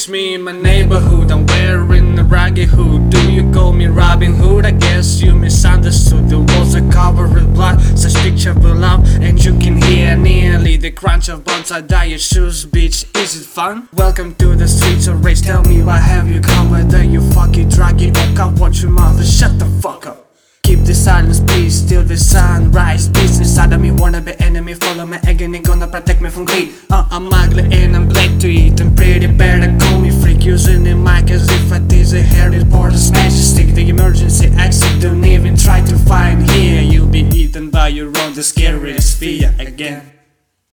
catch me in my neighborhood, I'm wearing a ragged hood. Do you call me Robin Hood? I guess you misunderstood. The walls are covered with blood, such picture will up, and you can hear nearly the crunch of bones. I dye your shoes, bitch, is it fun? Welcome to the streets of rage, tell me why have you come? Whether you fucking drag it or can't watch your mouth and shut the fuck up. Keep the silence please till the sunrise. Peace inside of me, wanna be enemy, follow my agony, gonna protect me from greed. I'm ugly and I'm black to eat, I'm pretty bad, I call me freak. Using the mic as if I tease a hairy port, a smash stick. The emergency exit, don't even try to find here. You'll be eaten by your own, the scariest fear again.